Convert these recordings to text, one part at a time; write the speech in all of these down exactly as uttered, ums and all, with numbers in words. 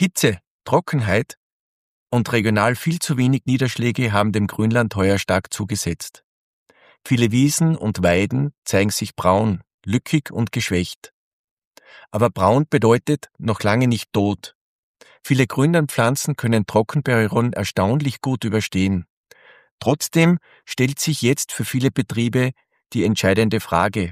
Hitze, Trockenheit und regional viel zu wenig Niederschläge haben dem Grünland heuer stark zugesetzt. Viele Wiesen und Weiden zeigen sich braun, lückig und geschwächt. Aber braun bedeutet noch lange nicht tot. Viele Grünlandpflanzen können Trockenperioden erstaunlich gut überstehen. Trotzdem stellt sich jetzt für viele Betriebe die entscheidende Frage: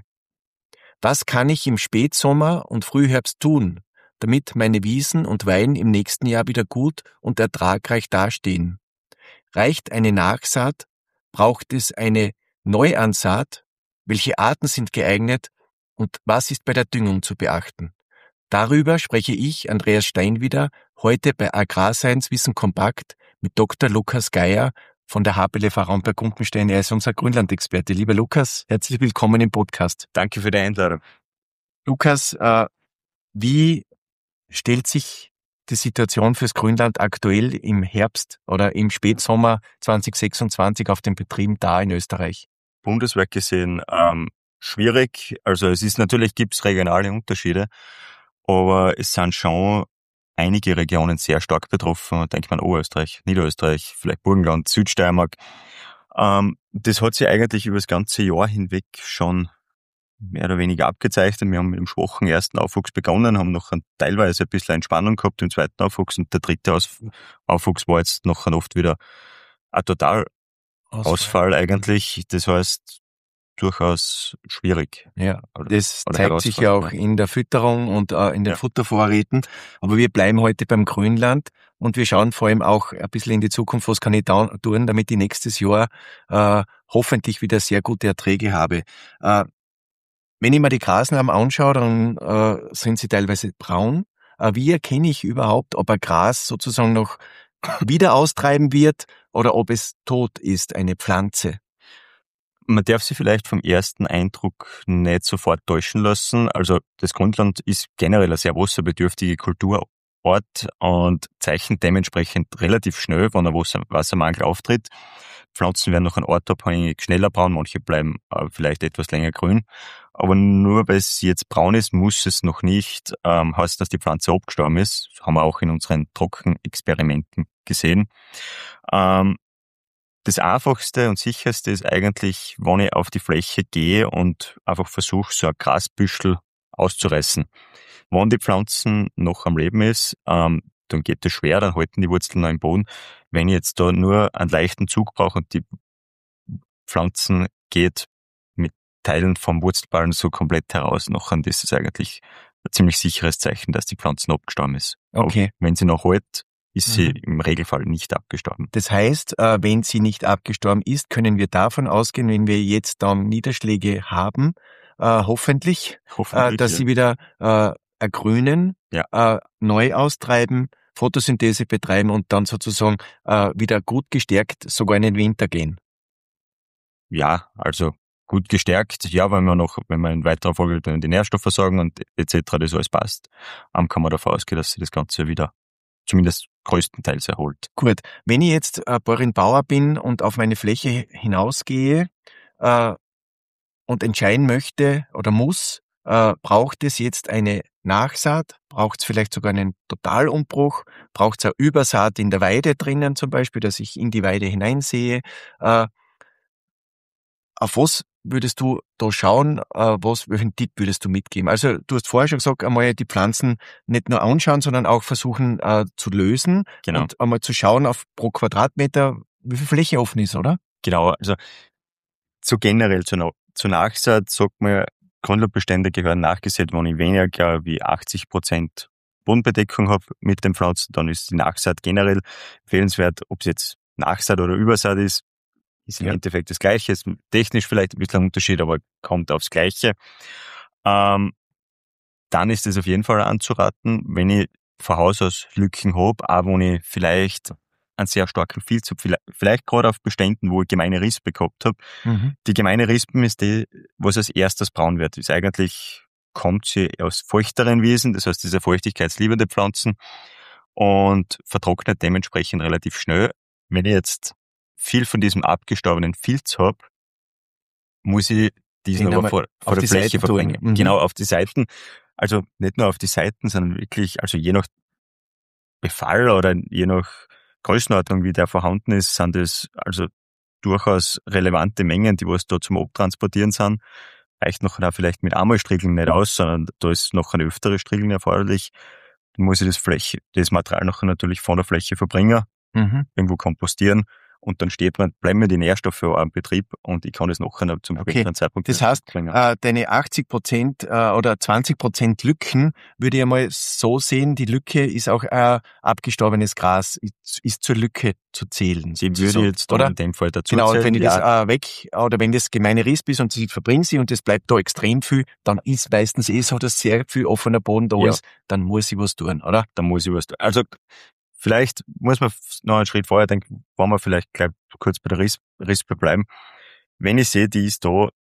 Was kann ich im Spätsommer und Frühherbst tun, damit meine Wiesen und Weiden im nächsten Jahr wieder gut und ertragreich dastehen? Reicht eine Nachsaat? Braucht es eine Neuansaat? Welche Arten sind geeignet? Und was ist bei der Düngung zu beachten? Darüber spreche ich, Andreas Steinwieder, heute bei Agrarscience Wissen Kompakt mit Doktor Lukas Geier von der H P L V Raumberg-Gumpenstein. Er ist unser Grünlandexperte. Lieber Lukas, herzlich willkommen im Podcast. Danke für die Einladung. Lukas, äh, wie stellt sich die Situation fürs Grünland aktuell im Herbst oder im Spätsommer zwanzig sechsundzwanzig auf den Betrieben dar in Österreich? Bundesweit gesehen ähm, schwierig. Also es ist natürlich, gibt es regionale Unterschiede, aber es sind schon einige Regionen sehr stark betroffen. Denkt man Oberösterreich, Niederösterreich, vielleicht Burgenland, Südsteiermark. Ähm, das hat sich eigentlich über das ganze Jahr hinweg schon mehr oder weniger abgezeichnet. Wir haben mit dem schwachen ersten Aufwuchs begonnen, haben noch teilweise ein bisschen Entspannung gehabt im zweiten Aufwuchs, und der dritte Aufwuchs war jetzt noch oft wieder ein Totalausfall Ausfall eigentlich. Das heißt, durchaus schwierig. Ja, oder, das oder zeigt sich ja auch in der Fütterung und äh, in den ja. Futtervorräten. Aber wir bleiben heute beim Grünland und wir schauen vor allem auch ein bisschen in die Zukunft, was kann ich da tun, damit ich nächstes Jahr äh, hoffentlich wieder sehr gute Erträge habe. Äh, wenn ich mir die Grasnarben anschaue, dann äh, sind sie teilweise braun. Äh, wie erkenne ich überhaupt, ob ein Gras sozusagen noch wieder austreiben wird oder ob es tot ist, eine Pflanze? Man darf sich vielleicht vom ersten Eindruck nicht sofort täuschen lassen. Also das Grünland ist generell eine sehr wasserbedürftige Kulturort und zeichnet dementsprechend relativ schnell, wenn ein Wassermangel auftritt. Pflanzen werden noch an Ort abhängig schneller braun, manche bleiben äh, vielleicht etwas länger grün. Aber nur weil es jetzt braun ist, muss es noch nicht ähm, heißen, dass die Pflanze abgestorben ist. Das haben wir auch in unseren Trockenexperimenten gesehen. Ähm, Das einfachste und sicherste ist eigentlich, wenn ich auf die Fläche gehe und einfach versuche, so ein Grasbüschel auszureißen. Wenn die Pflanze noch am Leben ist, ähm, dann geht das schwer, dann halten die Wurzeln noch im Boden. Wenn ich jetzt da nur einen leichten Zug brauche und die Pflanzen geht mit Teilen vom Wurzelballen so komplett heraus, nachher ist es eigentlich ein ziemlich sicheres Zeichen, dass die Pflanze abgestorben ist. Okay. Aber wenn sie noch hält, ist sie mhm. im Regelfall nicht abgestorben. Das heißt, wenn sie nicht abgestorben ist, können wir davon ausgehen, wenn wir jetzt dann Niederschläge haben, äh, hoffentlich, hoffentlich äh, dass ja. sie wieder äh, ergrünen, ja. äh, neu austreiben, Photosynthese betreiben und dann sozusagen äh, wieder gut gestärkt sogar in den Winter gehen. Ja, also gut gestärkt, ja, wenn man noch, wenn man in weiterer Folge dann die Nährstoffversorgung und et cetera das alles passt, ähm, kann man davon ausgehen, dass sie das Ganze wieder zumindest größtenteils erholt. Gut, wenn ich jetzt äh, Bäuerin Bauer bin und auf meine Fläche hinausgehe äh, und entscheiden möchte oder muss, äh, braucht es jetzt eine Nachsaat, braucht es vielleicht sogar einen Totalumbruch, braucht es eine Übersaat in der Weide drinnen zum Beispiel, dass ich in die Weide hineinsehe. Äh, auf was würdest du da schauen, äh, was, welchen Tipp würdest du mitgeben? Also du hast vorher schon gesagt, einmal die Pflanzen nicht nur anschauen, sondern auch versuchen äh, zu lösen genau. und einmal zu schauen auf pro Quadratmeter, wie viel Fläche offen ist, oder? Genau, also so generell zur, zur Nachsaat sagt man, Grünlandbestände gehören nachgesät, wenn ich weniger wie achtzig Prozent Bodenbedeckung habe mit den Pflanzen, dann ist die Nachsaat generell empfehlenswert. Ob es jetzt Nachsaat oder Übersaat ist, ist im ja. Endeffekt das Gleiche. Ist technisch vielleicht ein bisschen ein Unterschied, aber kommt aufs Gleiche. Ähm, dann ist es auf jeden Fall anzuraten, wenn ich von Haus aus Lücken habe, auch wenn ich vielleicht einen sehr starken Vielzug, vielleicht, vielleicht gerade auf Beständen, wo ich gemeine Rispen gehabt habe. Mhm. Die gemeine Rispen ist die, was als erstes braun wird. Ist eigentlich, kommt sie aus feuchteren Wiesen, das heißt diese feuchtigkeitsliebende Pflanzen, und vertrocknet dementsprechend relativ schnell. Wenn ich jetzt viel von diesem abgestorbenen Filz habe, muss ich diesen Den aber vor, vor der Fläche verbringen. Mhm. Genau, auf die Seiten. Also nicht nur auf die Seiten, sondern wirklich, also je nach Befall oder je nach Größenordnung, wie der vorhanden ist, sind das also durchaus relevante Mengen, die was da zum Abtransportieren sind. Reicht noch vielleicht mit einmal Striegeln nicht aus, sondern da ist noch eine öftere Striegeln erforderlich. Dann muss ich das Fläche, das Material nachher natürlich von der Fläche verbringen, mhm. irgendwo kompostieren. Und dann steht man, bleiben mir die Nährstoffe auch am Betrieb und ich kann das nachher zum okay. späteren Zeitpunkt. Das heißt, äh, deine achtzig Prozent äh, oder zwanzig Prozent Lücken würde ich mal so sehen, die Lücke ist auch äh, abgestorbenes Gras, ist, ist zur Lücke zu zählen. Die würde ich jetzt oder? in dem Fall dazu Genau, zählen. und wenn ich ja. das äh, weg, oder wenn das gemeine Risp ist und ich verbringe sie und das bleibt da extrem viel, dann ist meistens eh so, dass sehr viel offener Boden da ja. ist, dann muss ich was tun, oder? Dann muss ich was tun. Also, vielleicht muss man noch einen Schritt vorher denken, wollen wir vielleicht gleich kurz bei der Risp, Rispe bleiben. Wenn ich sehe, die ist da,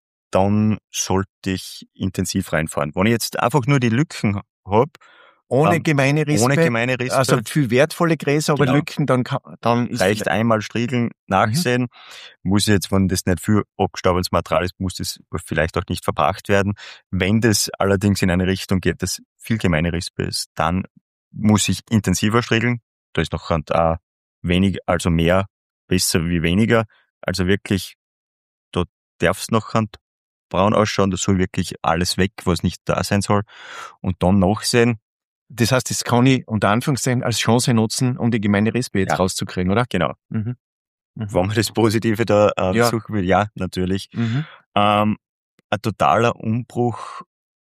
dann sollte ich intensiv reinfahren. Wenn ich jetzt einfach nur die Lücken habe, ohne ähm, gemeine Rispe, ohne gemeine Rispe, also viel wertvolle Gräser, aber genau. Lücken, dann kann, dann ist reicht einmal striegeln, nachsehen. Mhm. Muss jetzt, wenn das nicht viel abgestaubendes Material ist, muss das vielleicht auch nicht verbracht werden. Wenn das allerdings in eine Richtung geht, dass viel gemeine Rispe ist, dann muss ich intensiver striegeln. Da ist noch äh, wenig, also mehr, besser wie weniger. Also wirklich, da darf es noch braun ausschauen, da soll wirklich alles weg, was nicht da sein soll. Und dann nachsehen. Das heißt, das kann ich unter Anführungszeichen als Chance nutzen, um die gemeine Rispe jetzt ja. rauszukriegen, oder? Genau. Mhm. Mhm. Wenn man das Positive da äh, ja. suchen will, ja, natürlich. Mhm. Ähm, ein totaler Umbruch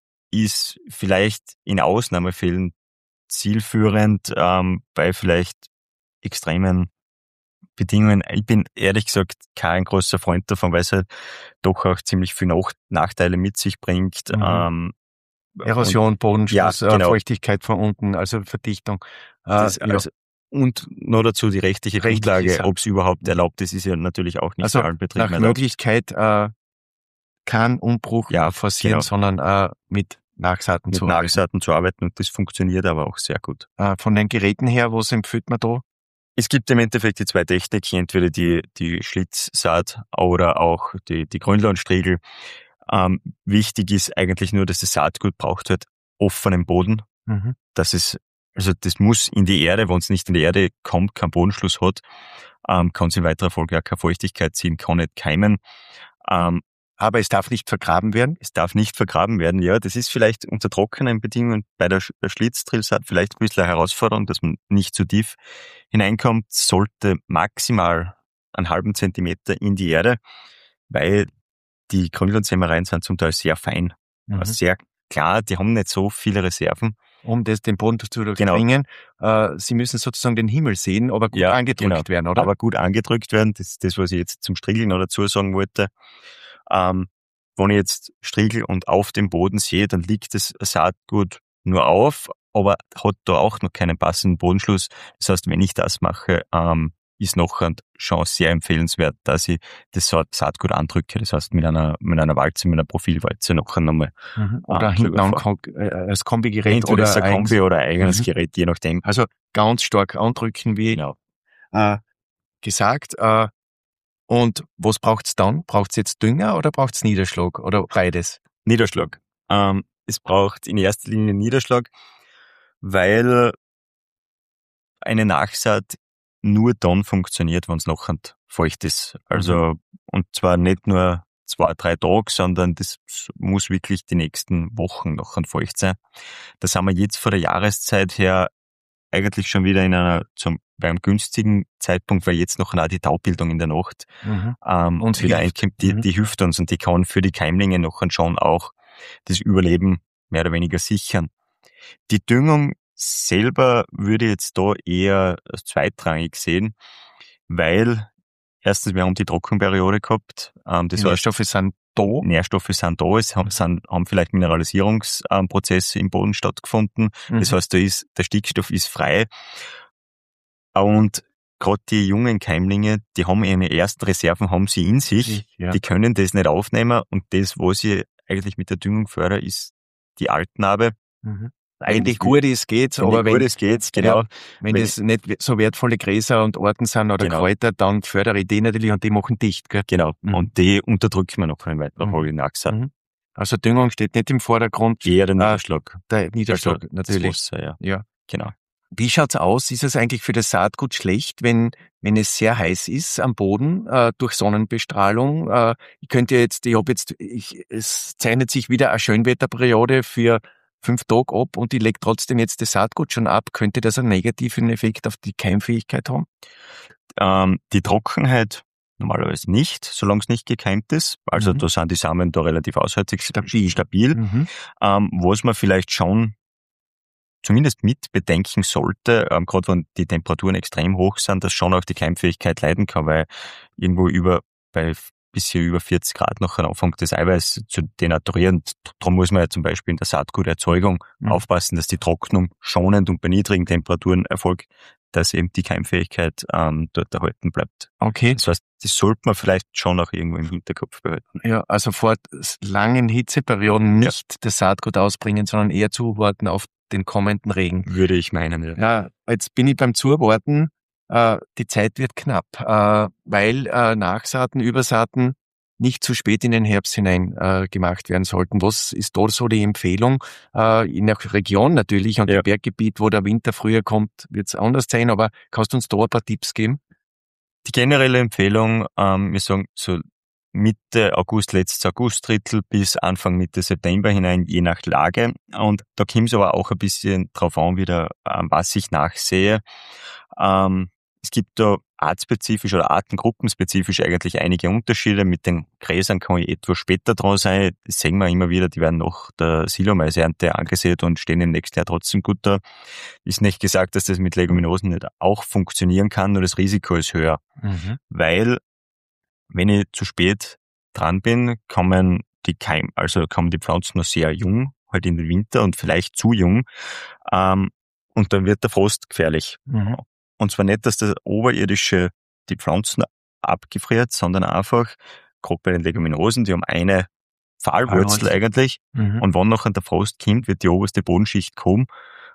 ist vielleicht in Ausnahmefällen zielführend ähm, bei vielleicht extremen Bedingungen. Ich bin ehrlich gesagt kein großer Freund davon, weil es halt doch auch ziemlich viele Nach- Nachteile mit sich bringt. Mhm. Ähm, Erosion, Bodenschluss, ja, genau. Feuchtigkeit von unten, also Verdichtung. Äh, das, ja. also, und noch dazu die rechtliche Grundlage, ob es überhaupt erlaubt ist, ist ja natürlich auch nicht also bei allen Betrieben. Nach Möglichkeit äh, kein Umbruch ja, forcieren, genau. sondern äh, mit Nachsaaten mit zu Nachsaaten arbeiten. Nachsaaten zu arbeiten und das funktioniert aber auch sehr gut. Äh, von den Geräten her, was empfiehlt man da? Es gibt im Endeffekt die zwei Techniken, entweder die, die Schlitzsaat oder auch die, die Grünlandstriegel. Ähm, wichtig ist eigentlich nur, dass das Saatgut braucht halt offenen Boden. Mhm. Das ist, also das muss in die Erde, wenn es nicht in die Erde kommt, keinen Bodenschluss hat, ähm, kann es in weiterer Folge auch keine Feuchtigkeit ziehen, kann nicht keimen. Ähm, Aber es darf nicht vergraben werden? Es darf nicht vergraben werden, ja. Das ist vielleicht unter trockenen Bedingungen bei der Schlitzdrallsaat vielleicht ein bisschen eine Herausforderung, dass man nicht zu tief hineinkommt. Sollte maximal einen halben Zentimeter in die Erde, weil die Grünlandsämereien sind zum Teil sehr fein, mhm. sehr klar, die haben nicht so viele Reserven. Um das den Boden zu durchdringen. Genau. Äh, sie müssen sozusagen den Himmel sehen, aber gut ja, angedrückt genau. werden, oder? Aber gut angedrückt werden, das ist das, was ich jetzt zum Striegeln noch dazu sagen wollte. Ähm, wenn ich jetzt striegel und auf dem Boden sehe, dann liegt das Saatgut nur auf, aber hat da auch noch keinen passenden Bodenschluss. Das heißt, wenn ich das mache, ähm, ist noch schon sehr empfehlenswert, dass ich das Saatgut andrücke. Das heißt, mit einer, mit einer Walze, mit einer Profilwalze noch einmal. Mhm. Oder äh, hinten als Kombigerät. Entweder oder ein Kombi oder ein eigenes mhm. Gerät, je nachdem. Also ganz stark andrücken, wie genau. äh, gesagt. Äh, Und was braucht's dann? Braucht's jetzt Dünger oder braucht's Niederschlag oder beides? Niederschlag. Ähm, es braucht in erster Linie Niederschlag, weil eine Nachsaat nur dann funktioniert, wenn es noch feucht ist. Also, mhm. und zwar nicht nur zwei, drei Tage, sondern das muss wirklich die nächsten Wochen noch feucht sein. Das haben wir jetzt von der Jahreszeit her eigentlich schon wieder in einer, zum, beim günstigen Zeitpunkt, weil jetzt noch die Taubildung in der Nacht mhm. ähm, und wieder einkommt, die, mhm. die hilft uns und die kann für die Keimlinge noch schon auch das Überleben mehr oder weniger sichern. Die Düngung selber würde ich jetzt da eher zweitrangig sehen, weil erstens, wir haben die Trockenperiode gehabt. Ähm, das die Nährstoffe heißt, sind da. Nährstoffe sind da, es haben, sind, haben vielleicht Mineralisierungsprozesse im Boden stattgefunden. Mhm. Das heißt, da ist, der Stickstoff ist frei. Und gerade die jungen Keimlinge, die haben ihre ersten Reserven, haben sie in sich. Ja. Die können das nicht aufnehmen. Und das, was ich eigentlich mit der Düngung fördere, ist die Altnarbe. Mhm. Eigentlich gut ist, geht's, wenn aber wenn, gut ist, geht's, genau. Ja, wenn, wenn das nicht so wertvolle Gräser und Orten sind oder genau. Kräuter, dann fördere ich die natürlich und die machen dicht, gell? Genau. Mhm. Und die unterdrücken wir noch in weiterer Folge Nachsaat. Mhm. Also Düngung steht nicht im Vordergrund. Eher der Niederschlag. Äh, der Niederschlag, also natürlich. Das Wasser, ja. ja. Genau. Wie schaut's aus? Ist es eigentlich für das Saatgut schlecht, wenn wenn es sehr heiß ist am Boden äh, durch Sonnenbestrahlung? Äh, ich könnte jetzt, ich habe jetzt, ich, es zeichnet sich wieder eine Schönwetterperiode für fünf Tage ab und ich lege trotzdem jetzt das Saatgut schon ab. Könnte das einen negativen Effekt auf die Keimfähigkeit haben? Ähm, die Trockenheit normalerweise nicht, solange es nicht gekeimt ist. Also mhm. da sind die Samen da relativ aushaltig, stabil. stabil. Mhm. Ähm, was man vielleicht schon zumindest mit bedenken sollte, ähm, gerade wenn die Temperaturen extrem hoch sind, dass schon auch die Keimfähigkeit leiden kann, weil irgendwo über, bei bis hier über vierzig Grad nachher anfängt das Eiweiß zu denaturieren. Darum muss man ja zum Beispiel in der Saatguterzeugung mhm. aufpassen, dass die Trocknung schonend und bei niedrigen Temperaturen erfolgt, dass eben die Keimfähigkeit ähm, dort erhalten bleibt. Okay. Das heißt, das sollte man vielleicht schon auch irgendwo im Hinterkopf behalten. Ja, also vor langen Hitzeperioden nicht ja. das Saatgut ausbringen, sondern eher zuwarten auf den kommenden Regen. Würde ich meinen, ja. Ja, jetzt bin ich beim Zuwarten. Äh, die Zeit wird knapp, äh, weil äh, Nachsaaten, Übersaaten nicht zu spät in den Herbst hinein äh, gemacht werden sollten. Was ist da so die Empfehlung? Äh, in der Region natürlich und ja. im Berggebiet, wo der Winter früher kommt, wird es anders sein, aber kannst du uns da ein paar Tipps geben? Die generelle Empfehlung, ähm, wir sagen so Mitte August, letztes Augustdrittel bis Anfang Mitte September hinein, je nach Lage. Und da kommt es aber auch ein bisschen drauf an, wieder, ähm, was ich nachsehe. Ähm, es gibt da artspezifisch oder artengruppenspezifisch eigentlich einige Unterschiede. Mit den Gräsern kann ich etwas später dran sein. Das sehen wir immer wieder, die werden nach der Silomais-Ernte angesät und stehen im nächsten Jahr trotzdem gut da. Ist nicht gesagt, dass das mit Leguminosen nicht auch funktionieren kann, nur das Risiko ist höher. Mhm. Weil, wenn ich zu spät dran bin, kommen die Keim, also kommen die Pflanzen noch sehr jung, halt in den Winter und vielleicht zu jung. Ähm, und dann wird der Frost gefährlich. Mhm. Und zwar nicht, dass das oberirdische die Pflanzen abgefriert, sondern einfach, gerade bei den Leguminosen, die haben eine Pfahlwurzel eigentlich. Mhm. Und wenn nachher der Frost kommt, wird die oberste Bodenschicht kommen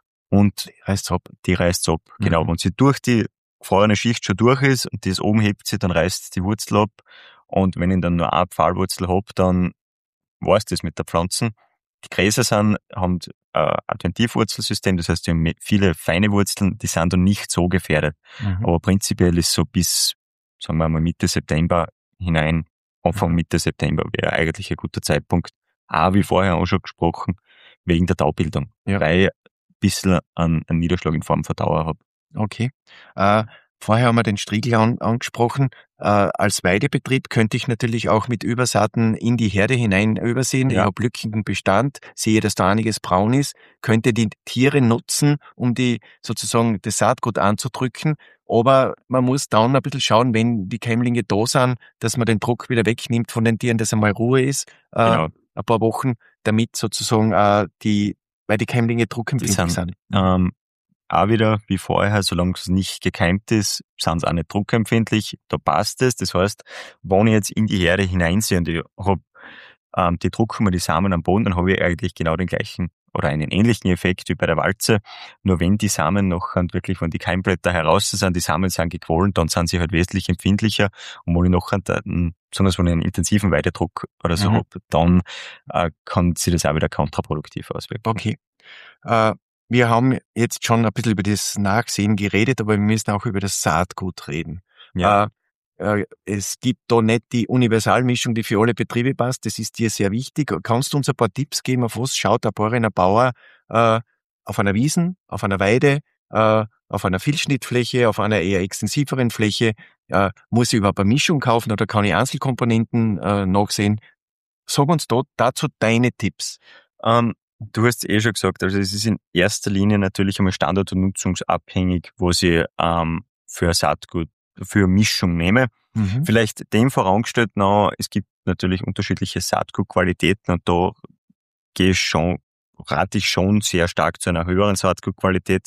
und die reißt ab. Die reißt ab. Mhm. Genau. Wenn sie durch die gefrorene Schicht schon durch ist und das oben hebt sie, dann reißt die Wurzel ab. Und wenn ich dann nur eine Pfahlwurzel habe, dann war es das mit der Pflanzen. Die Gräser sind, haben ein Adventivwurzelsystem, das heißt, die haben viele feine Wurzeln, die sind dann nicht so gefährdet. Mhm. Aber prinzipiell ist so bis, sagen wir mal, Mitte September hinein, Anfang mhm. Mitte September wäre eigentlich ein guter Zeitpunkt. Auch, wie vorher auch schon gesprochen, wegen der Taubildung. Ja. Weil ich ein bisschen einen, einen Niederschlag in Form von Dauer habe. Okay. Äh, vorher haben wir den Striegel an, angesprochen. Äh, als Weidebetrieb könnte ich natürlich auch mit Übersaaten in die Herde hinein übersehen. Ja. Ich habe lückigen Bestand, sehe, dass da einiges braun ist, könnte die Tiere nutzen, um die sozusagen das Saatgut anzudrücken. Aber man muss dann ein bisschen schauen, wenn die Keimlinge da sind, dass man den Druck wieder wegnimmt von den Tieren, dass einmal Ruhe ist. Äh, genau. Ein paar Wochen, damit sozusagen äh, die, weil die Keimlinge druckempfindlich sind. sind. Ähm, auch wieder, wie vorher, solange es nicht gekeimt ist, sind sie auch nicht druckempfindlich, da passt es. Das heißt, wenn ich jetzt in die Herde hineinsehe und ich habe ähm, die drucken mir die Samen am Boden, dann habe ich eigentlich genau den gleichen oder einen ähnlichen Effekt wie bei der Walze. Nur wenn die Samen noch wirklich, wenn die Keimblätter heraus sind, die Samen sind gequollen, dann sind sie halt wesentlich empfindlicher. Und wenn ich noch einen, besonders wenn ich einen intensiven Weidedruck oder so mhm. habe, dann äh, kann sich das auch wieder kontraproduktiv auswirken. Okay. Äh, Wir haben jetzt schon ein bisschen über das Nachsehen geredet, aber wir müssen auch über das Saatgut reden. Ja. Äh, äh, es gibt da nicht die Universalmischung, die für alle Betriebe passt. Das ist dir sehr wichtig. Kannst du uns ein paar Tipps geben, auf was schaut ein Bäuerin, ein Bauer äh, auf einer Wiesen, auf einer Weide, äh, auf einer Vielschnittfläche, auf einer eher extensiveren Fläche? Äh, muss ich überhaupt eine Mischung kaufen oder kann ich Einzelkomponenten äh, nachsehen? Sag uns da, dazu deine Tipps. Um Du hast es eh schon gesagt, also es ist in erster Linie natürlich einmal standort- und nutzungsabhängig, was ich ähm, für Saatgut, für Mischung nehme. Mhm. Vielleicht dem vorangestellt noch, es gibt natürlich unterschiedliche Saatgutqualitäten und da gehe ich schon, rate ich schon sehr stark zu einer höheren Saatgutqualität.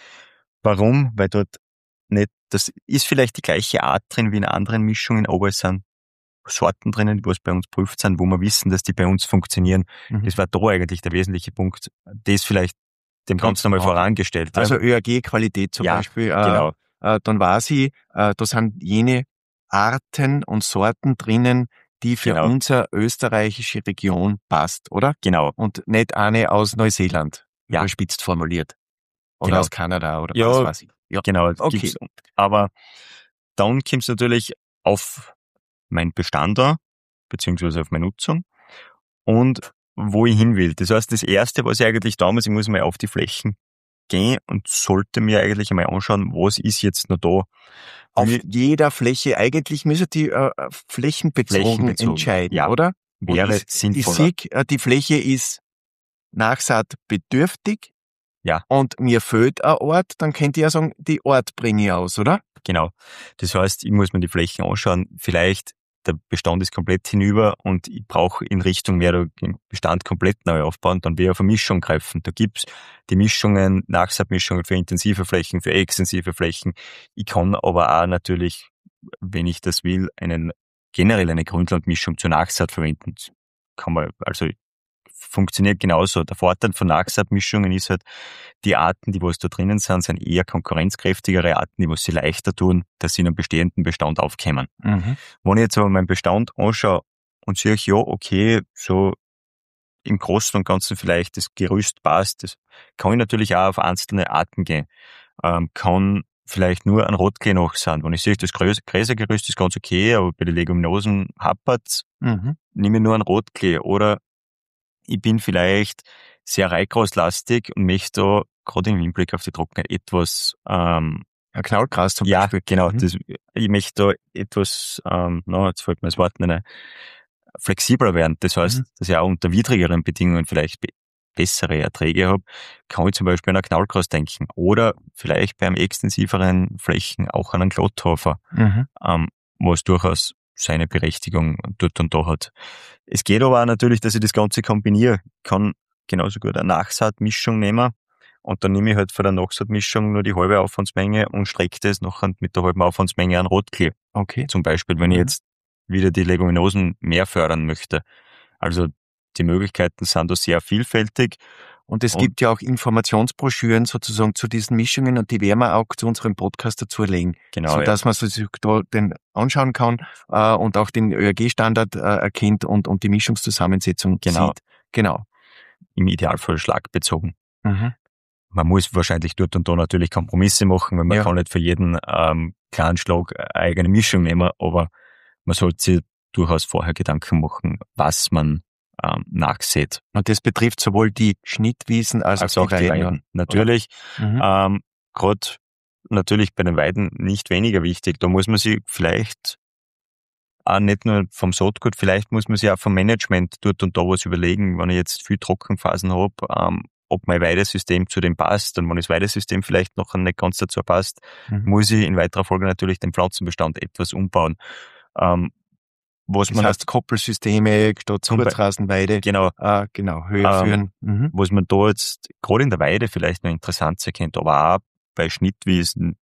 Warum? Weil dort nicht, das ist vielleicht die gleiche Art drin wie in anderen Mischungen, aber es sind Sorten drinnen, die was bei uns prüft sind, wo wir wissen, dass die bei uns funktionieren. Mhm. Das war da eigentlich der wesentliche Punkt. Das vielleicht dem Ganzen einmal vorangestellt. Also Ö A G-Qualität zum ja, Beispiel. Genau. Äh, dann war sie, äh, da sind jene Arten und Sorten drinnen, die für genau. unsere österreichische Region passt, oder? Genau. Und nicht eine aus Neuseeland, ja. überspitzt formuliert. Oder genau. aus Kanada oder ja, was weiß ich. Ja, genau. Okay. Gibt's. Aber dann kommt es natürlich auf meinen Bestand an, beziehungsweise auf meine Nutzung und wo ich hin will. Das heißt, das Erste, was ich eigentlich da muss, ich muss mal auf die Flächen gehen und sollte mir eigentlich einmal anschauen, was ist jetzt noch da. Auf Mir- jeder Fläche, eigentlich müssen die äh, flächenbezogen, Flächenbezogen, entscheiden, ja. oder? Wäre ich, sinnvoller. Ich sehe, äh, die Fläche ist nachsaatbedürftig. Ja. Und mir fehlt ein Ort, dann könnt ihr ja sagen, die Ort bringe ich aus, oder? Genau. Das heißt, ich muss mir die Flächen anschauen. Vielleicht der Bestand ist komplett hinüber und ich brauche in Richtung mehr den Bestand komplett neu aufbauen, dann will ich auf eine Mischung greifen. Da gibt's die Mischungen, Nachsaatmischungen für intensive Flächen, für extensive Flächen. Ich kann aber auch natürlich, wenn ich das will, einen generell eine Grünlandmischung zur Nachsaat verwenden. Kann man, also funktioniert genauso. Der Vorteil von Nachsaatmischungen ist halt, die Arten, die was da drinnen sind, sind eher konkurrenzkräftigere Arten, die was sie leichter tun, dass sie in einem bestehenden Bestand aufkommen. Mhm. Wenn ich jetzt aber meinen Bestand anschaue und sehe ich, ja, okay, so im Großen und Ganzen vielleicht das Gerüst passt, das kann ich natürlich auch auf einzelne Arten gehen. Ähm, kann vielleicht nur ein Rotklee noch sein. Wenn ich sehe, das Gräsergerüst ist ganz okay, aber bei den Leguminosen happert's, Mhm. nehme ich nur ein Rotklee. Oder ich bin vielleicht sehr reitgraslastig und möchte da gerade im Hinblick auf die Trockenheit etwas ähm, Ein Knallgras zum ja, Beispiel. genau. Mhm. Das, ich möchte da etwas, ähm, na, jetzt fällt mir das Wort nicht, flexibler werden. Das heißt, Mhm. dass ich auch unter widrigeren Bedingungen vielleicht be- bessere Erträge habe, kann ich zum Beispiel an ein Knallgras denken. Oder vielleicht beim extensiveren Flächen auch an einen Klotthofer, Mhm. ähm, was durchaus seine Berechtigung dort und da hat. Es geht aber auch natürlich, dass ich das Ganze kombiniere. Ich kann genauso gut eine Nachsaatmischung nehmen und dann nehme ich halt von der Nachsaatmischung nur die halbe Aufwandsmenge und strecke das nachher mit der halben Aufwandsmenge an Rotklee. Okay. Zum Beispiel, wenn Mhm. ich jetzt wieder die Leguminosen mehr fördern möchte. Also die Möglichkeiten sind da sehr vielfältig. Und es Und- gibt ja auch Informationsbroschüren sozusagen zu diesen Mischungen und die werden wir auch zu unserem Podcast dazu legen, Genau, so dass man sich da den anschauen kann äh, und auch den ÖRG-Standard äh, erkennt und, und die Mischungszusammensetzung Genau. sieht. Genau. im Idealfall schlagbezogen. Mhm. Man muss wahrscheinlich dort und da natürlich Kompromisse machen, weil man Ja. kann nicht für jeden ähm, kleinen Schlag eine eigene Mischung nehmen, aber man sollte sich durchaus vorher Gedanken machen, was man ähm, nachsät. Und das betrifft sowohl die Schnittwiesen als, Also auch die Weiden. Weiden. Natürlich, Mhm. ähm, gerade natürlich bei den Weiden nicht weniger wichtig. Da muss man sich vielleicht auch nicht nur vom Saatgut, vielleicht muss man sich auch vom Management dort und da was überlegen, wenn ich jetzt viel Trockenphasen habe, ähm, ob mein Weidesystem zu dem passt. Und wenn das Weidesystem vielleicht noch nicht ganz dazu passt, Mhm. muss ich in weiterer Folge natürlich den Pflanzenbestand etwas umbauen. Ähm, was Das man heißt Koppelsysteme statt Zum Be- Kurzrasenweide, genau, äh, genau, höher Ähm, führen. Mhm. was man da jetzt gerade in der Weide vielleicht noch interessant erkennt, aber auch bei Schnittwiesen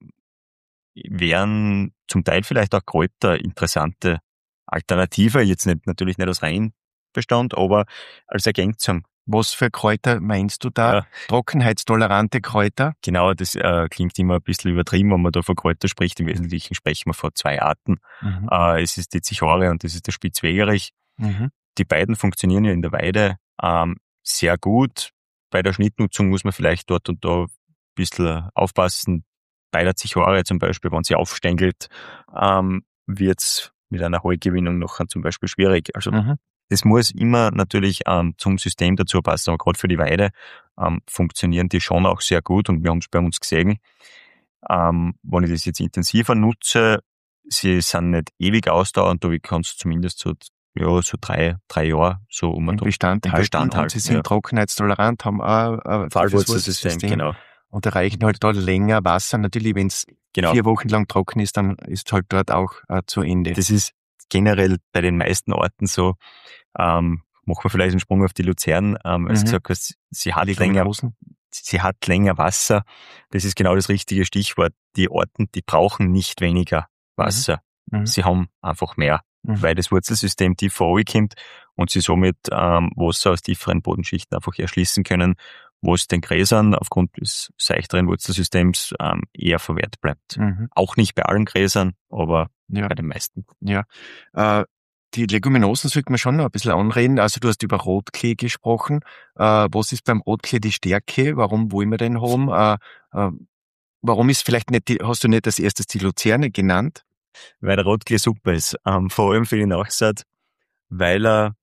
wären zum Teil vielleicht auch Kräuter interessante Alternative, jetzt nicht, natürlich nicht als Reinbestand, aber als Ergänzung. Was für Kräuter meinst du da? Ja. Trockenheitstolerante Kräuter? Genau, das äh, klingt immer ein bisschen übertrieben, wenn man da von Kräuter spricht. Im Wesentlichen sprechen wir von zwei Arten. Mhm. Äh, es ist die Zichore und das ist der Spitzwegerich. Mhm. Die beiden funktionieren ja in der Weide ähm, sehr gut. Bei der Schnittnutzung muss man vielleicht dort und da ein bisschen aufpassen. Bei der Zichore zum Beispiel, wenn sie aufstängelt, ähm, wird's mit einer Heugewinnung noch zum Beispiel schwierig. Also Mhm. das muss immer natürlich ähm, zum System dazu passen. Aber gerade für die Weide ähm, funktionieren die schon auch sehr gut und wir haben es bei uns gesehen. Ähm, wenn ich das jetzt intensiver nutze, sie sind nicht ewig ausdauernd, aber ich kann es zumindest so, ja, so drei, drei Jahre so um Im und um Bestand im halten Bestand und halten, sie sind ja. trockenheitstolerant, haben auch ein Fallwurzelsystem, genau. und erreichen halt dort länger Wasser. Natürlich, wenn es Genau. vier Wochen lang trocken ist, dann ist halt dort auch äh, zu Ende. Das ist generell bei den meisten Orten so. Ähm, machen wir vielleicht einen Sprung auf die Luzern. Ähm, als Mhm. gesagt hast, sie hat länger, Leguminosen. sie hat länger Wasser. Das ist genau das richtige Stichwort. Die Orten, die brauchen nicht weniger Wasser. Mhm. Sie haben einfach mehr, Mhm. weil das Wurzelsystem tiefer runterkommt und sie somit ähm, Wasser aus tieferen Bodenschichten einfach erschließen können, was den Gräsern aufgrund des seichteren Wurzelsystems ähm, eher verwehrt bleibt. Mhm. Auch nicht bei allen Gräsern, aber Ja. bei den meisten. Ja. Äh, die Leguminosen sollte man schon noch ein bisschen anreden. Also du hast über Rotklee gesprochen. Äh, was ist beim Rotklee die Stärke? Warum wollen wir den haben? Äh, äh, warum ist vielleicht nicht, die, hast du nicht als erstes die Luzerne genannt? Weil der Rotklee super ist. Ähm, vor allem für die Nachsaat, weil er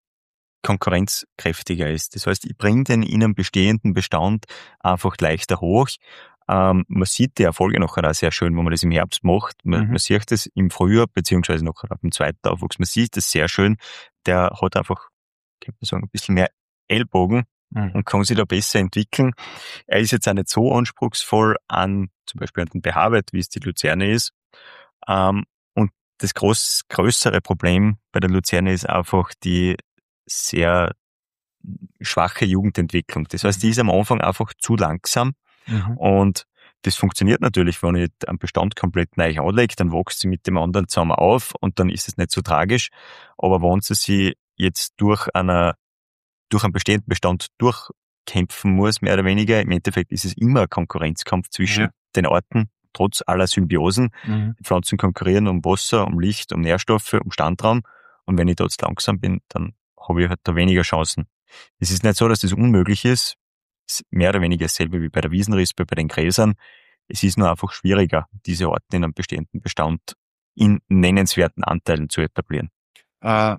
konkurrenzkräftiger ist. Das heißt, ich bringe den in einem bestehenden Bestand einfach leichter hoch. Ähm, man sieht die Erfolge nachher auch sehr schön, wenn man das im Herbst macht. Man, mhm. man sieht das im Frühjahr, beziehungsweise nachher ab dem zweiten Aufwuchs. Man sieht das sehr schön. Der hat einfach, kann man sagen, ein bisschen mehr Ellbogen mhm. und kann sich da besser entwickeln. Er ist jetzt auch nicht so anspruchsvoll an, zum Beispiel an den Behaart, wie es die Luzerne ist. Ähm, und das groß, größere Problem bei der Luzerne ist einfach die sehr schwache Jugendentwicklung. Das heißt, die ist am Anfang einfach zu langsam. Mhm. Und das funktioniert natürlich, wenn ich einen Bestand komplett neu anlege, dann wächst sie mit dem anderen zusammen auf und dann ist es nicht so tragisch. Aber wenn sie sich jetzt durch einer, durch einen bestehenden Bestand durchkämpfen muss, mehr oder weniger, im Endeffekt ist es immer ein Konkurrenzkampf zwischen ja. den Arten, trotz aller Symbiosen. Mhm. Die Pflanzen konkurrieren um Wasser, um Licht, um Nährstoffe, um Standraum. Und wenn ich dort langsam bin, dann habe ich halt da weniger Chancen. Es ist nicht so, dass das unmöglich ist. Es ist mehr oder weniger dasselbe wie bei der Wiesenrispe, bei den Gräsern. Es ist nur einfach schwieriger, diese Arten in einem bestehenden Bestand in nennenswerten Anteilen zu etablieren. Äh,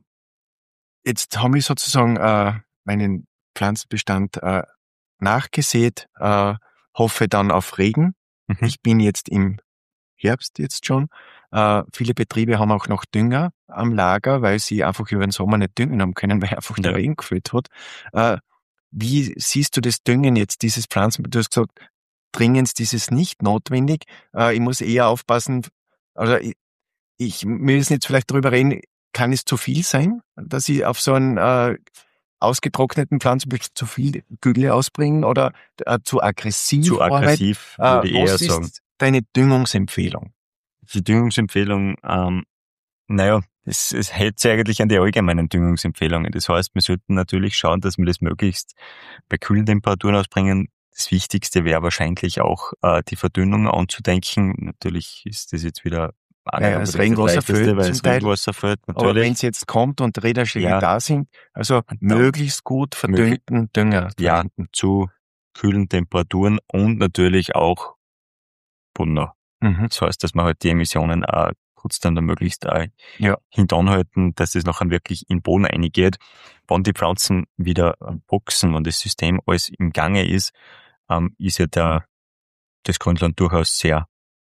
jetzt habe ich sozusagen äh, meinen Pflanzenbestand äh, nachgesät, äh, hoffe dann auf Regen. Mhm. Ich bin jetzt im Herbst jetzt schon. Äh, viele Betriebe haben auch noch Dünger am Lager, weil sie einfach über den Sommer nicht düngen haben können, weil einfach der ja. Regen gefällt hat. Äh, wie siehst du das Düngen jetzt, dieses Pflanzen? Du hast gesagt, dringend ist es nicht notwendig. Äh, ich muss eher aufpassen, also ich, ich müssen jetzt vielleicht darüber reden, kann es zu viel sein, dass ich auf so einen äh, ausgetrockneten Pflanzen zu viel Gülle ausbringen oder äh, zu aggressiv? Zu aggressiv, äh, würde ich eher sagen. Was ist deine Düngungsempfehlung? Die Düngungsempfehlung, ähm, naja, es, es hält sich eigentlich an die allgemeinen Düngungsempfehlungen. Das heißt, wir sollten natürlich schauen, dass wir das möglichst bei kühlen Temperaturen ausbringen. Das Wichtigste wäre wahrscheinlich auch, äh, die Verdünnung anzudenken. Natürlich ist das jetzt wieder auch ja, das Regenwasser fällt, weil das Regenwasser fällt, natürlich. Aber wenn es jetzt kommt und Räderschläge ja. da sind, also möglichst gut verdünnten möglich, Dünger verwenden. Ja, zu kühlen Temperaturen und natürlich auch Bunner. Mhm. Das heißt, dass man halt die Emissionen auch trotzdem dann möglichst auch ja. hintanhalten, dass das nachher wirklich in den Boden reingeht. Wenn die Pflanzen wieder wachsen und das System alles im Gange ist, ähm, ist ja der, das Grünland durchaus sehr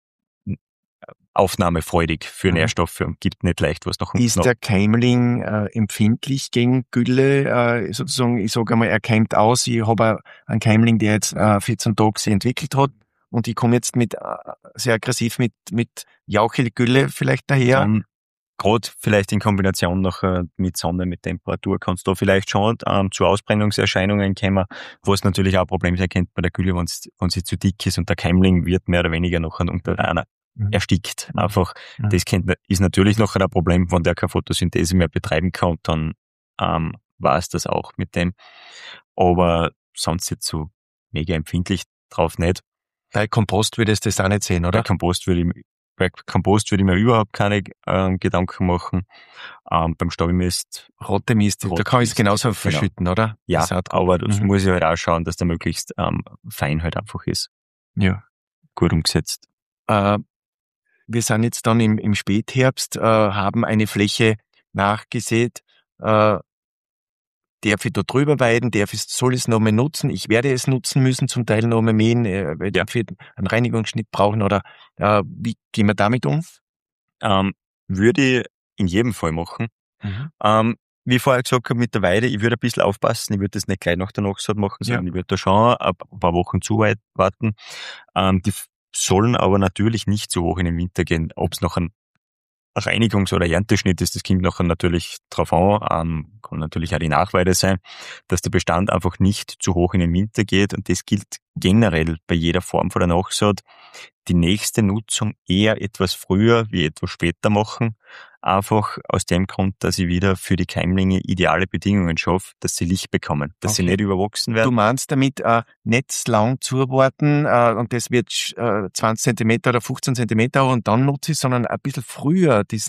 aufnahmefreudig für mhm. Nährstoffe und gibt nicht leicht was nach unten. Ist der Keimling äh, empfindlich gegen Gülle? Äh, sozusagen, ich sage einmal, er keimt aus. Ich habe einen Keimling, der jetzt äh, vierzehn Tage sich entwickelt hat. Und ich komme jetzt mit äh, sehr aggressiv mit mit Jauchelgülle vielleicht daher. Um, Gerade vielleicht in Kombination noch äh, mit Sonne, mit Temperatur, kannst du da vielleicht schon ähm, zu Ausbrennungserscheinungen kommen, was natürlich auch ein Problem sein könnte bei der Gülle, wenn sie zu dick ist und der Keimling wird mehr oder weniger noch unter einer mhm. erstickt. Einfach, mhm. das könnte, ist natürlich noch ein Problem, wenn der keine Photosynthese mehr betreiben kann, und dann ähm, war es das auch mit dem. Aber sonst jetzt so mega empfindlich drauf nicht. Bei Kompost würdest du das auch nicht sehen, oder? Bei Kompost würde ich, bei Kompost würde ich mir überhaupt keine ähm, Gedanken machen. Ähm, beim Stallmist. Rote Mist, Rote da kann ich es genauso genau. verschütten, oder? Ja, das aber das mhm. muss ich halt auch schauen, dass der möglichst ähm, fein halt einfach ist. Ja. Gut umgesetzt. Äh, wir sind jetzt dann im, im Spätherbst, äh, haben eine Fläche nachgesät, äh, darf ich da drüber weiden, darf ich, soll ich es noch mal nutzen? Ich werde es nutzen müssen, zum Teil noch mal mähen, äh, weil ja. wir einen Reinigungsschnitt brauchen, oder äh, wie gehen wir damit um? Ähm, würde ich in jedem Fall machen. Mhm. Ähm, wie ich vorher gesagt habe, mit der Weide, ich würde ein bisschen aufpassen, ich würde das nicht gleich nach der Nachsaat machen, sondern ja. ich würde da schon ein paar Wochen zuwarten. Ähm, die sollen aber natürlich nicht so hoch in den Winter gehen, ob es noch ein Reinigungs- oder Ernteschnitt ist, das kommt nachher natürlich drauf an, ähm, kann natürlich auch die Nachweide sein, dass der Bestand einfach nicht zu hoch in den Winter geht, und das gilt generell bei jeder Form von der Nachsaat. Die nächste Nutzung eher etwas früher wie etwas später machen, einfach aus dem Grund, dass ich wieder für die Keimlinge ideale Bedingungen schaffe, dass sie Licht bekommen, dass okay. sie nicht überwachsen werden. Du meinst damit äh, nicht lang zuwarten äh, und das wird äh, zwanzig Zentimeter oder fünfzehn Zentimeter und dann nutze ich, sondern ein bisschen früher diesen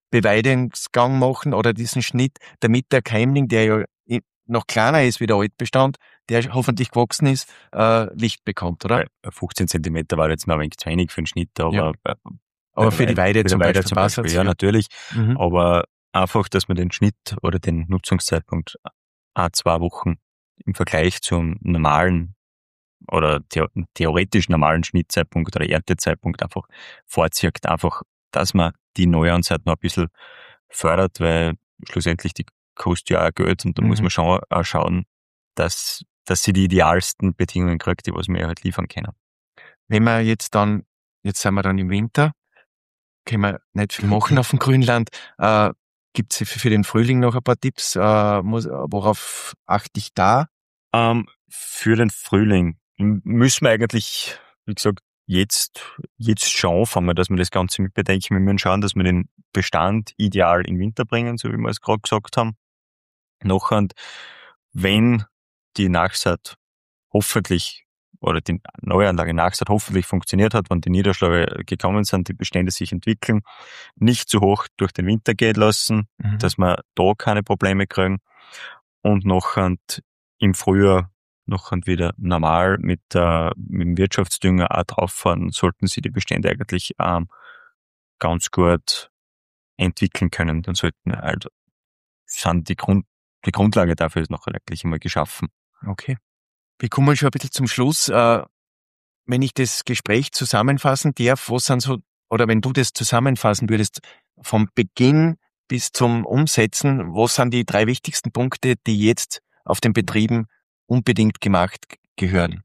Beweidungsgang machen oder diesen Schnitt, damit der Keimling, der ja noch kleiner ist wie der Altbestand, der hoffentlich gewachsen ist, äh, Licht bekommt, oder? fünfzehn Zentimeter war jetzt noch ein wenig zu wenig für den Schnitt, aber, Ja. äh, aber für die Weide, für zum, die Weide Beispiel zum Beispiel, ja, ja, natürlich. Mhm. Aber einfach, dass man den Schnitt oder den Nutzungszeitpunkt a zwei Wochen im Vergleich zum normalen oder the- theoretisch normalen Schnittzeitpunkt oder Erntezeitpunkt einfach vorzieht, einfach, dass man die Neuanzeit noch ein bisschen fördert, weil schlussendlich die kostet ja auch Geld und da Mhm. muss man schon auch schauen, dass, dass sie die idealsten Bedingungen kriegt, die was wir halt liefern können. Wenn wir jetzt dann, jetzt sind wir dann im Winter, können wir nicht viel machen auf dem Grünland. Äh, Gibt es für den Frühling noch ein paar Tipps? Äh, muss, worauf achte ich da? Ähm, für den Frühling m- müssen wir eigentlich, wie gesagt, jetzt, jetzt schon anfangen, dass wir das Ganze mitbedenken. Wir müssen schauen, dass wir den Bestand ideal in den Winter bringen, so wie wir es gerade gesagt haben. Nachher, wenn die Nachsaat hoffentlich oder die Neuanlage Nachsaat hoffentlich funktioniert hat, wenn die Niederschläge gekommen sind, die Bestände sich entwickeln, nicht zu hoch durch den Winter gehen lassen, Mhm. dass wir da keine Probleme kriegen und nachher im Frühjahr noch wieder normal mit, äh, mit dem Wirtschaftsdünger auch drauffahren, sollten sie die Bestände eigentlich ähm, ganz gut entwickeln können. Dann sollten halt, sind die Grund, die Grundlage dafür ist noch eigentlich einmal geschaffen. Okay. Wir kommen schon ein bisschen zum Schluss. Äh, wenn ich das Gespräch zusammenfassen darf, was sind so, oder wenn du das zusammenfassen würdest, vom Beginn bis zum Umsetzen, was sind die drei wichtigsten Punkte, die jetzt auf den Betrieben unbedingt gemacht gehören?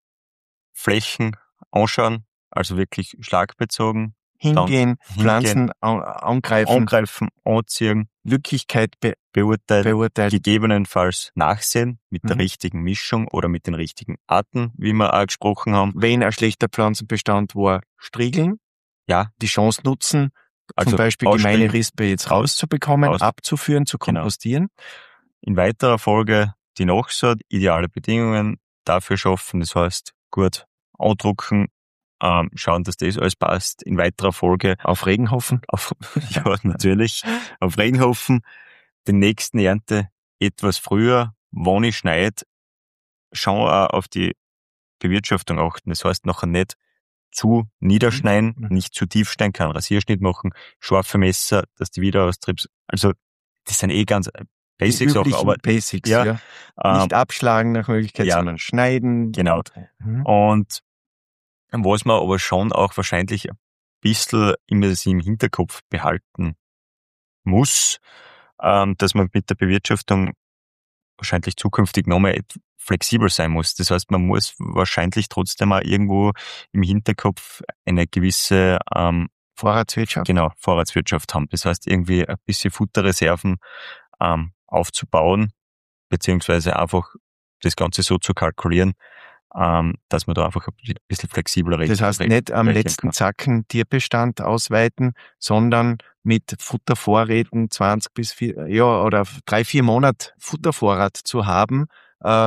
Flächen anschauen, also wirklich schlagbezogen. Hingehen, Dann Pflanzen an, angreifen, angreifen, anziehen, Lückigkeit be beurteilen, beurteilen. gegebenenfalls nachsehen mit der Mhm. richtigen Mischung oder mit den richtigen Arten, wie wir auch gesprochen haben. Wenn ein schlechter Pflanzenbestand war, striegeln, Ja, die Chance nutzen, also zum Beispiel ausstriegeln, gemeine Rispe jetzt rauszubekommen, raus- abzuführen, zu Genau. kompostieren. in weiterer Folge die Nachsaat, ideale Bedingungen dafür schaffen, das heißt gut andrucken, ähm, schauen, dass das alles passt. In weiterer Folge Auf Regen hoffen. auf, ja, natürlich, auf Regen hoffen, den nächsten Ernte etwas früher, wann ich schneide, schon auch auf die Bewirtschaftung achten. Das heißt nachher nicht zu niederschneiden, Mhm. nicht zu tief schneiden, keinen Rasierschnitt machen, scharfe Messer, dass die Wiederaustriebs, also das sind eh ganz Basic Die Sachen, üblichen aber Basics, ja, ja. ähm, Nicht abschlagen nach Möglichkeit, ja, sondern schneiden. genau. Mhm. Und was man aber schon auch wahrscheinlich ein bisschen immer das im Hinterkopf behalten muss, ähm, dass man mit der Bewirtschaftung wahrscheinlich zukünftig nochmal flexibel sein muss. Das heißt, man muss wahrscheinlich trotzdem auch irgendwo im Hinterkopf eine gewisse ähm, Vorratswirtschaft. genau, Vorratswirtschaft haben. Das heißt, irgendwie ein bisschen Futterreserven ähm, aufzubauen, beziehungsweise einfach das Ganze so zu kalkulieren, ähm, dass man da einfach ein bisschen flexibler Das heißt, re- nicht am rechnen letzten kann. Zacken Tierbestand ausweiten, sondern mit Futtervorräten zwanzig bis vier, ja, oder drei, vier Monate Futtervorrat zu haben, äh,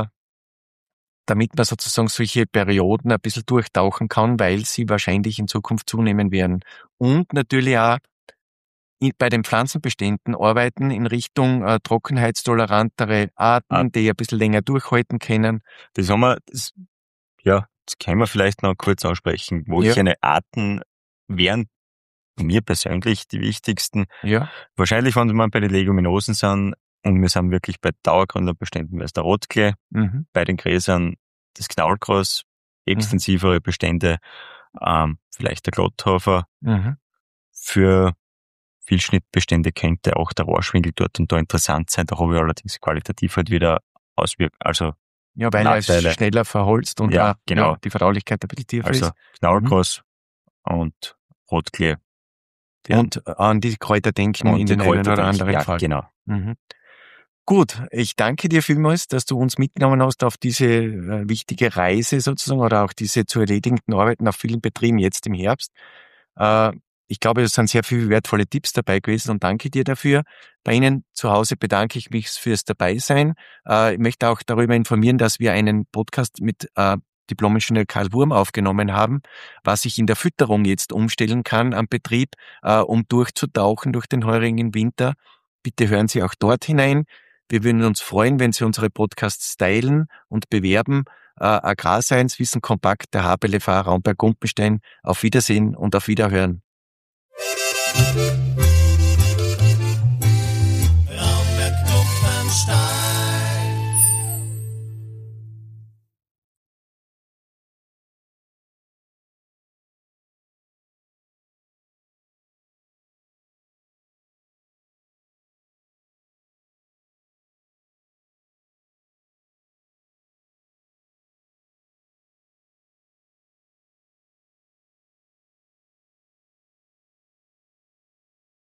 damit man sozusagen solche Perioden ein bisschen durchtauchen kann, weil sie wahrscheinlich in Zukunft zunehmen werden. Und natürlich auch in- bei den Pflanzenbeständen arbeiten in Richtung äh, trockenheitstolerantere Arten, Ah. die ein bisschen länger durchhalten können. Das haben wir, das, ja, das können wir vielleicht noch kurz ansprechen. Welche Ja. Arten wären mir persönlich die wichtigsten? Ja. Wahrscheinlich, wenn wir bei den Leguminosen sind, und wir sind wirklich bei Dauergründerbeständen, wäre es der Rotklee, Mhm. bei den Gräsern das Knaulgras, extensivere Bestände, ähm, vielleicht der Glotthofer. Mhm. Für Vielschnittbestände könnte auch der Rohrschwingel dort und da interessant sein. Da habe ich allerdings qualitativ halt wieder Auswirkungen, also Ja, weil er Nachteile. schneller verholzt und Ja, auch, genau. ja, die Verdaulichkeit ein bisschen tiefer Also ist. Knaulgras und Rotklee. Die Und an die Kräuter denken und in die den einen Kräuter, oder die ich- anderen ja, Fall. genau. Mhm. Gut, ich danke dir vielmals, dass du uns mitgenommen hast auf diese äh, wichtige Reise sozusagen oder auch diese zu erledigenden Arbeiten auf vielen Betrieben jetzt im Herbst. Äh, ich glaube, es sind sehr viele wertvolle Tipps dabei gewesen und danke dir dafür. Bei Ihnen zu Hause bedanke ich mich fürs Dabeisein. Äh, ich möchte auch darüber informieren, dass wir einen Podcast mit äh, Diplom-Ingenieur Karl Wurm aufgenommen haben, was ich in der Fütterung jetzt umstellen kann am Betrieb, äh, um durchzutauchen durch den heurigen Winter. Bitte hören Sie auch dort hinein. Wir würden uns freuen, wenn Sie unsere Podcasts teilen und bewerben. Äh, Agrarscience, Wissen kompakt, der H P L F A Raumberg-Gumpenstein. Auf Wiedersehen und auf Wiederhören.